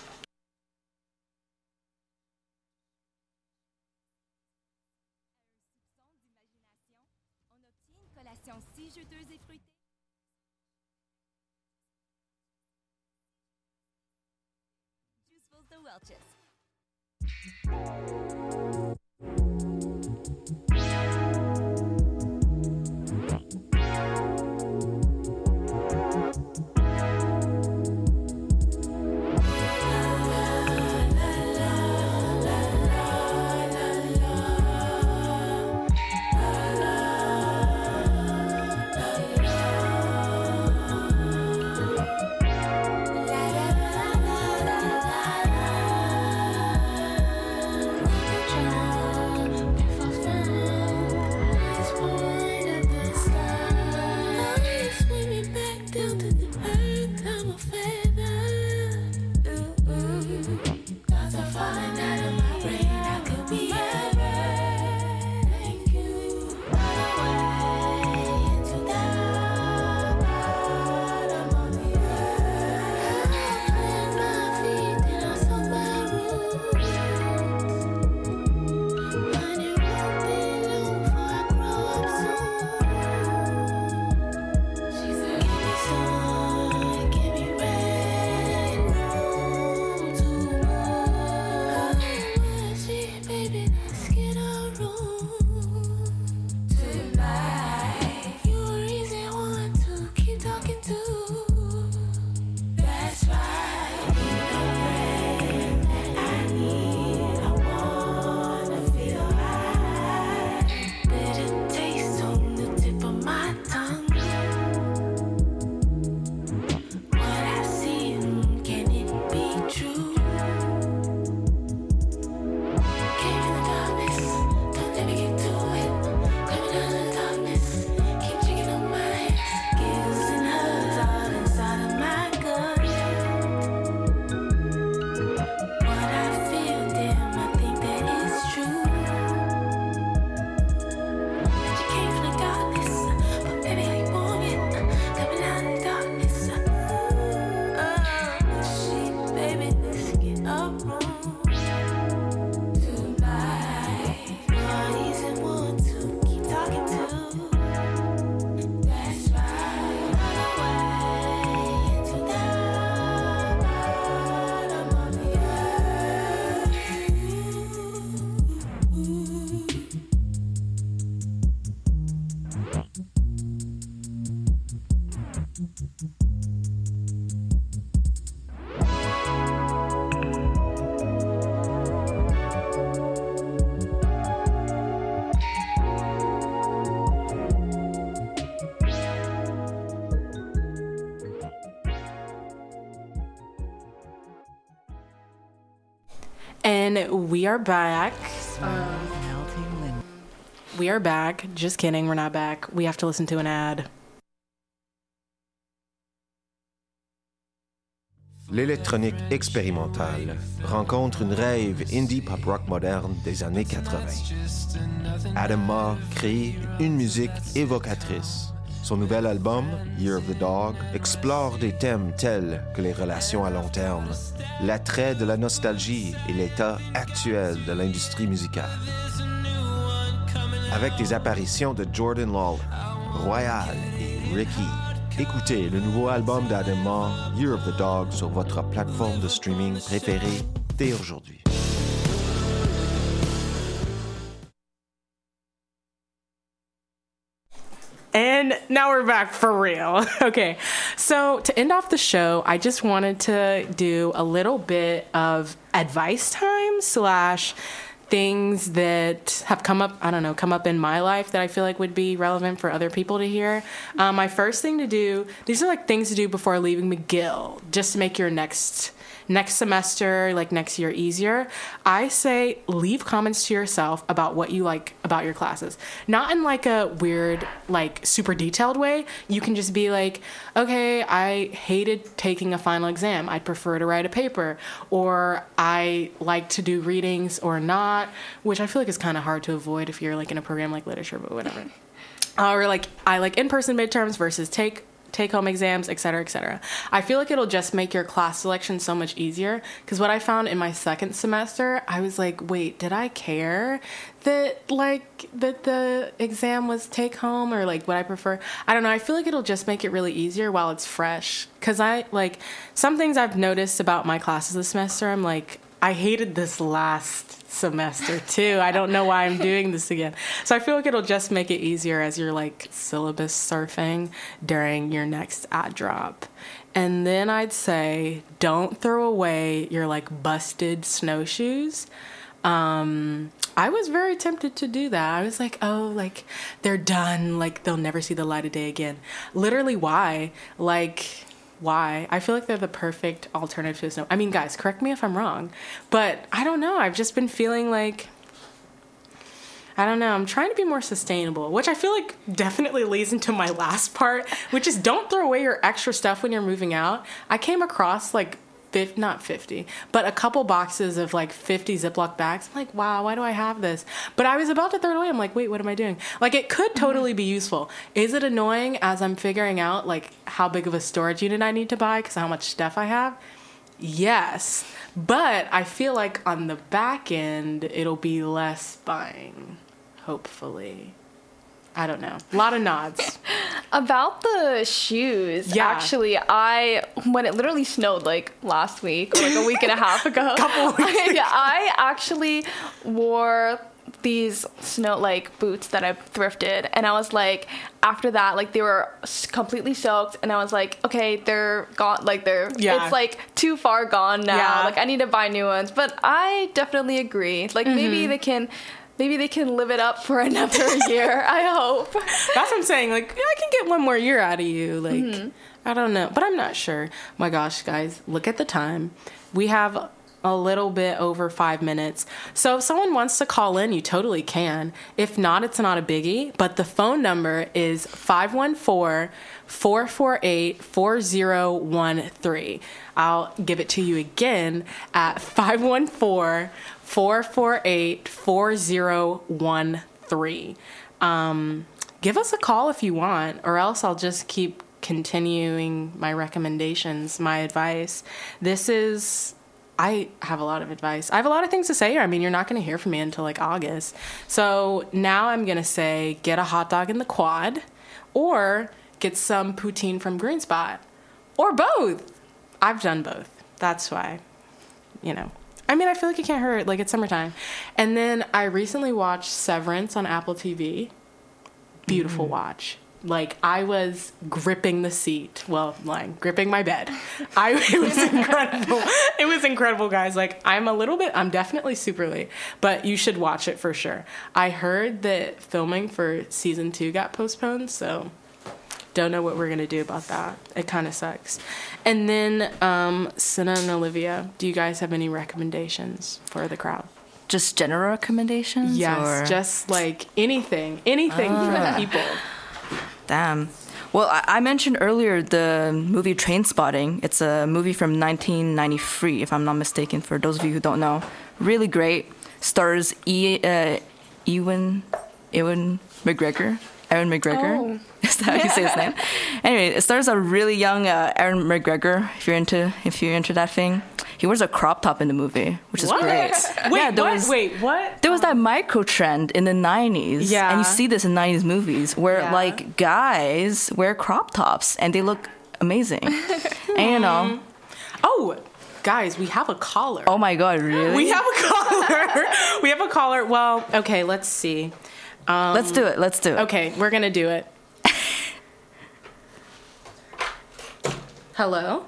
Si juteuse et fruitée. Juicefuls the Welches. And we are back. Um, we are back. Just kidding, we're not back. We have to listen to an ad. L'électronique expérimentale rencontre une rêve indie pop rock moderne des années quatre-vingts. Adam Ma crée une musique évocatrice. Son nouvel album, Year of the Dog, explore des thèmes tels que les relations à long terme, l'attrait de la nostalgie et l'état actuel de l'industrie musicale. Avec des apparitions de Jordan Lawler, Royal et Ricky, écoutez le nouveau album d'Adam Ma, Year of the Dog, sur votre plateforme de streaming préférée dès aujourd'hui. And now we're back for real. Okay, so to end off the show, I just wanted to do a little bit of advice time slash things that have come up, I don't know, come up in my life that I feel like would be relevant for other people to hear. Um, my first thing to do, these are like things to do before leaving McGill, just to make your next next semester, like next year, easier. I say leave comments to yourself about what you like about your classes. Not in like a weird, like super detailed way. You can just be like, okay, I hated taking a final exam. I'd prefer to write a paper. Or I like to do readings or not, which I feel like is kind of hard to avoid if you're like in a program like literature, but whatever. Or like, I like in-person midterms versus take take-home exams, et cetera, et cetera. I feel like it'll just make your class selection so much easier, because what I found in my second semester, I was like, wait, did I care that, like, that the exam was take-home, or, like, what I prefer? I don't know. I feel like it'll just make it really easier while it's fresh, because I, like, some things I've noticed about my classes this semester, I'm like, I hated this last semester too. I don't know why I'm doing this again. So I feel like it'll just make it easier as you're like syllabus surfing during your next ad drop. And then I'd say don't throw away your like busted snowshoes. Um, I was very tempted to do that. I was like, oh, like they're done. Like they'll never see the light of day again. Literally, why? Like, why? I feel like they're the perfect alternative to snow. I mean, guys, correct me if I'm wrong, but I don't know. I've just been feeling like, I don't know. I'm trying to be more sustainable, which I feel like definitely leads into my last part, which is don't throw away your extra stuff when you're moving out. I came across like, fifty, not fifty, but a couple boxes of like fifty Ziploc bags. I'm like, wow, why do I have this? But I was about to throw it away. I'm like, wait, what am I doing? Like, it could totally be useful. Is it annoying as I'm figuring out like how big of a storage unit I need to buy because how much stuff I have? Yes. But I feel like on the back end, it'll be less buying, hopefully. I don't know. A lot of nods. About the shoes, Yeah. actually, I, when it literally snowed like last week or like a week and a half ago, Couple of weeks I, yeah, I actually wore these snow like boots that I thrifted, and I was like, after that, like they were s- completely soaked, and I was like, okay, they're gone, like they're, Yeah. it's like too far gone now, Yeah. like I need to buy new ones. But I definitely agree, like Mm-hmm. maybe they can, maybe they can live it up for another year. I hope. That's what I'm saying. Like, I can get one more year out of you. Like, Mm-hmm. I don't know. But I'm not sure. My gosh, guys, look at the time. We have a little bit over five minutes. So if someone wants to call in, you totally can. If not, it's not a biggie. But the phone number is five one four, four four eight, four zero one three. I'll give it to you again at five one four, four four eight, four zero one three. Um, give us a call if you want, or else I'll just keep continuing my recommendations, my advice. This is, I have a lot of advice. I have a lot of things to say here. I mean, you're not going to hear from me until like August. So now I'm going to say get a hot dog in the Quad, or get some poutine from Green Spot, or both. I've done both. That's why, you know. I mean, I feel like it can't hurt. Like, it's summertime. And then I recently watched Severance on Apple T V. Beautiful mm-hmm. watch. Like, I was gripping the seat. Well, lying, gripping my bed. I it was incredible. It was incredible, guys. Like, I'm a little bit, I'm definitely super late, but you should watch it for sure. I heard that filming for season two got postponed, so don't know what we're going to do about that. It kind of sucks. And then, um, Senna and Olivia, do you guys have any recommendations for the crowd? Just general recommendations? Yes, or? just like anything. Anything uh, for the people. Damn. Well, I, I mentioned earlier the movie Trainspotting. It's a movie from nineteen ninety-three, if I'm not mistaken, for those of you who don't know. Really great. Stars e, uh, Ewan, Ewan McGregor. Aaron McGregor. Oh. Is that how you say his name? Anyway, it stars a really young uh, Aaron McGregor. If you're into, if you're into that thing, he wears a crop top in the movie, which is what? great. Wait, yeah, there what? Was, Wait, what? There was that micro trend in the nineties, yeah, and you see this in nineties movies where yeah. like guys wear crop tops and they look amazing, and you know. Oh. Guys, we have a caller. Oh my God, really? We have a caller. We have a caller. Well, okay, let's see. Um, let's do it. Let's do it. Okay, we're going to do it. Hello?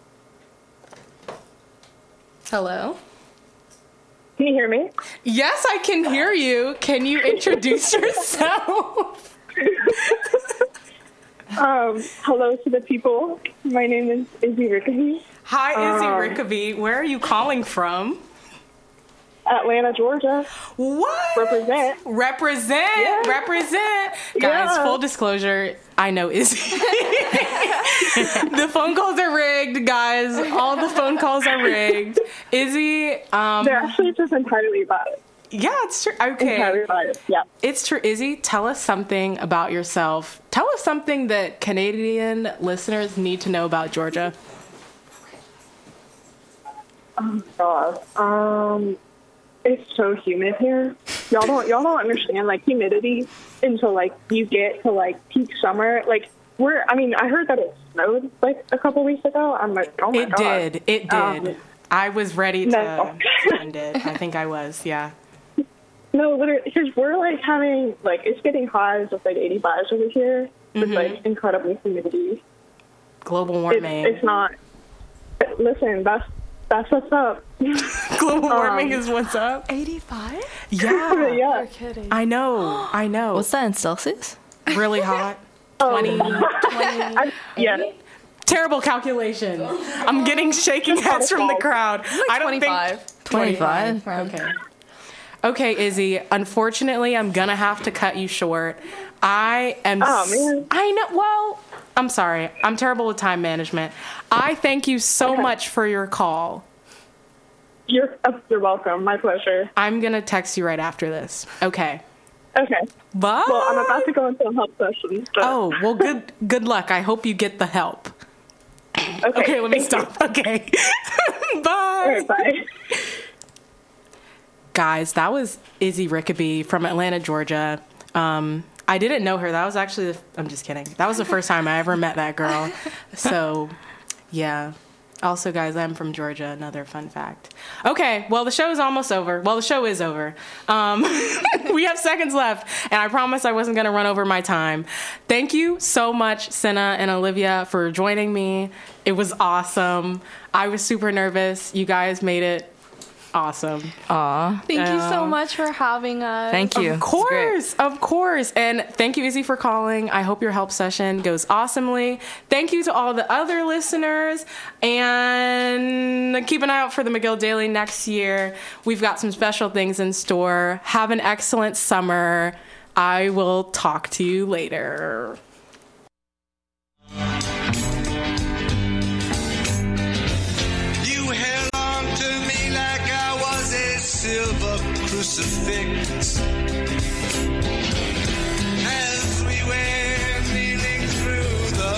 Hello? Can you hear me? Yes, I can hear you. Can you introduce yourself? um, hello to the people. My name is Izzy Rickaby. Hi, Izzy um, Rickaby. Where are you calling from? Atlanta, Georgia. What? Represent. Represent. Yeah. Represent. Guys, yeah. full disclosure, I know Izzy. The phone calls are rigged, guys. All the phone calls are rigged. Izzy. Um, They're actually just entirely biased. Yeah, it's true. Okay. Entirely biased, yeah. It's true. Izzy, tell us something about yourself. Tell us something that Canadian listeners need to know about Georgia. Oh, God. Um... It's so humid here. Y'all don't y'all don't understand like humidity until like you get to like peak summer. Like we're I mean, I heard that it snowed like a couple weeks ago. I'm like, oh my it God. It did. It did. Um, I was ready to no. end it. I think I was, yeah. No, literally, because we're like having like it's getting highs of like eighty-fives over here with mm-hmm. like incredible humidity. Global warming. It's, it's not. Listen, that's That's what's up. Global warming um, is what's up. eighty-five? Yeah. Yeah. You're kidding. I know. I know. What's that in Celsius? Really hot. twenty. twenty. I, yeah. Terrible calculation. I'm getting shaking heads from the crowd. Like I don't twenty-five. think twenty-five. Okay. Okay, Izzy. Unfortunately, I'm gonna have to cut you short. I am. Oh man. I know. Well, I'm sorry. I'm terrible with time management. I thank you so okay. much for your call. You're uh, you're welcome. My pleasure. I'm gonna text you right after this. Okay. Okay. Bye. Well, I'm about to go into a help session. So. Oh well, good good luck. I hope you get the help. Okay. Okay. Let me Thank stop. You. Okay. Bye. All right, bye. Guys, that was Izzy Rickaby from Atlanta, Georgia. Um, I didn't know her. That was actually, the, I'm just kidding. That was the first time I ever met that girl. So, yeah. Also, guys, I'm from Georgia. Another fun fact. Okay, well, the show is almost over. Well, the show is over. Um, we have seconds left, and I promised I wasn't going to run over my time. Thank you so much, Senna and Olivia, for joining me. It was awesome. I was super nervous. You guys made it awesome. Aw. Thank um, you so much for having us. Thank you. Of course, of course. And thank you, Izzy, for calling. I hope your help session goes awesomely. Thank you to all the other listeners. And keep an eye out for the McGill Daily next year. We've got some special things in store. Have an excellent summer. I will talk to you later. Silver crucifix as we were kneeling through the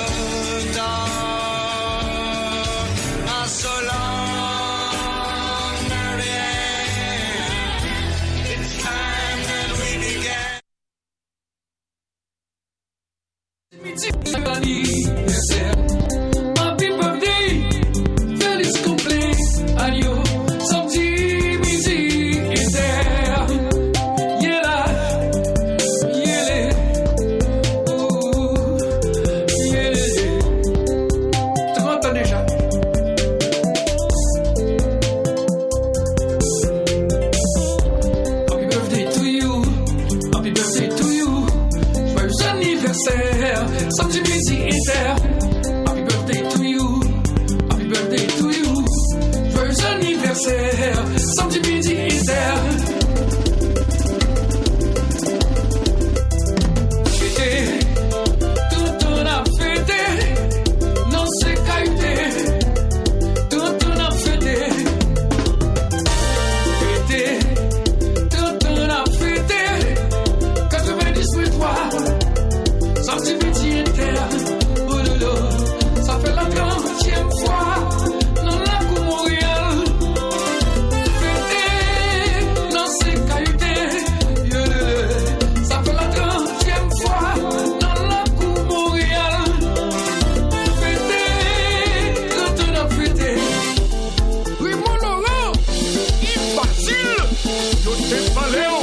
dark. Not so long, Marianne, it's time that we began. Happy birthday, feliz cumpleaños. Some music Joseph Valeu.